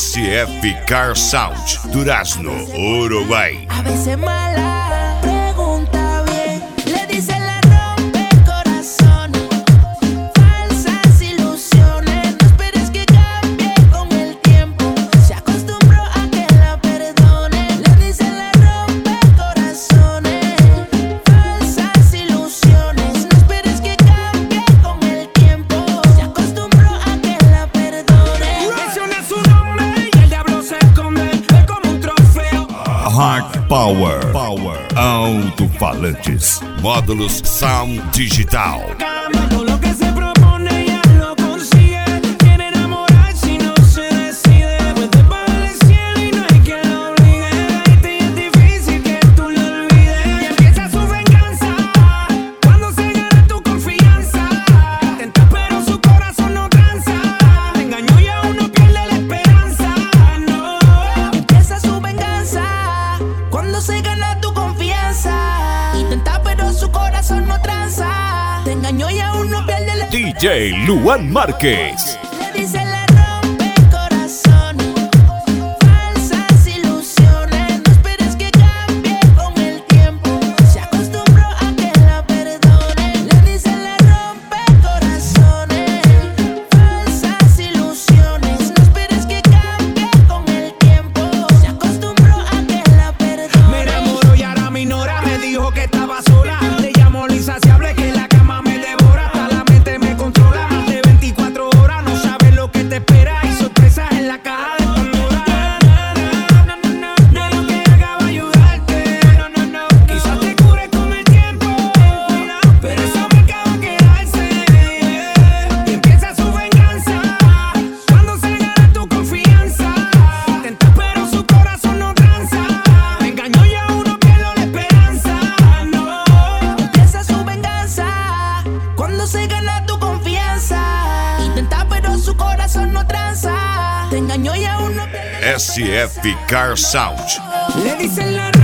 SF Car Sound, Durazno, Uruguay. A veces mala, pregunta bien, le dice la rompe corazones, falsas ilusiones, no esperes que cambie con el tiempo, se acostumbró a que la perdone, le dice la rompe corazones, falsas ilusiones, no esperes que cambie con el tiempo, se acostumbró a que la perdone. Menciona su nombre y el diablo se esconde, es como un trofeo. Hard Power, alto-falantes, módulos Sound Digital. Todo lo que se propone ya lo consigue. Quiere enamorarse y no se decide. Puede bajar el cielo y no hay quien lo obligue. Y es difícil que tú lo olvides. Y empieza su venganza cuando se gana tu confianza. Intenta pero su corazón no tranza. Te engañó y aún no pierde la esperanza. No. Empieza su venganza cuando se gana tu confianza. Intenta pero su corazón no tranza. Te engañó y aún no pierde la DJ Luan Márquez. Le dice la rompe corazones, falsas ilusiones, no esperes que cambie con el tiempo, se acostumbró a que la perdone. Le dice la rompe corazones, falsas ilusiones, no esperes que cambie con el tiempo, se acostumbró a que la perdone. Me enamoró y ahora me ignora. Me dijo que estaba sola. Le llamo lo insaciable que la cama me devora. Hasta la mente me controla. Más de 24 horas. No sabes lo que te espera. Y sorpresas en la caja de Pandora. De lo que haga va a ayudarte. Quizás te cure con el tiempo. Pero eso me acaba de quedarse. Y empieza su venganza cuando se gana tu confianza. Intenta pero su corazón no tranza. Me engañó y aún no pierdo la esperanza. No. Empieza su venganza cuando se gana tu confianza. Intenta pero su corazón no tranza. Te engañó y aún no pierde. SF Car Sound. Le dicen la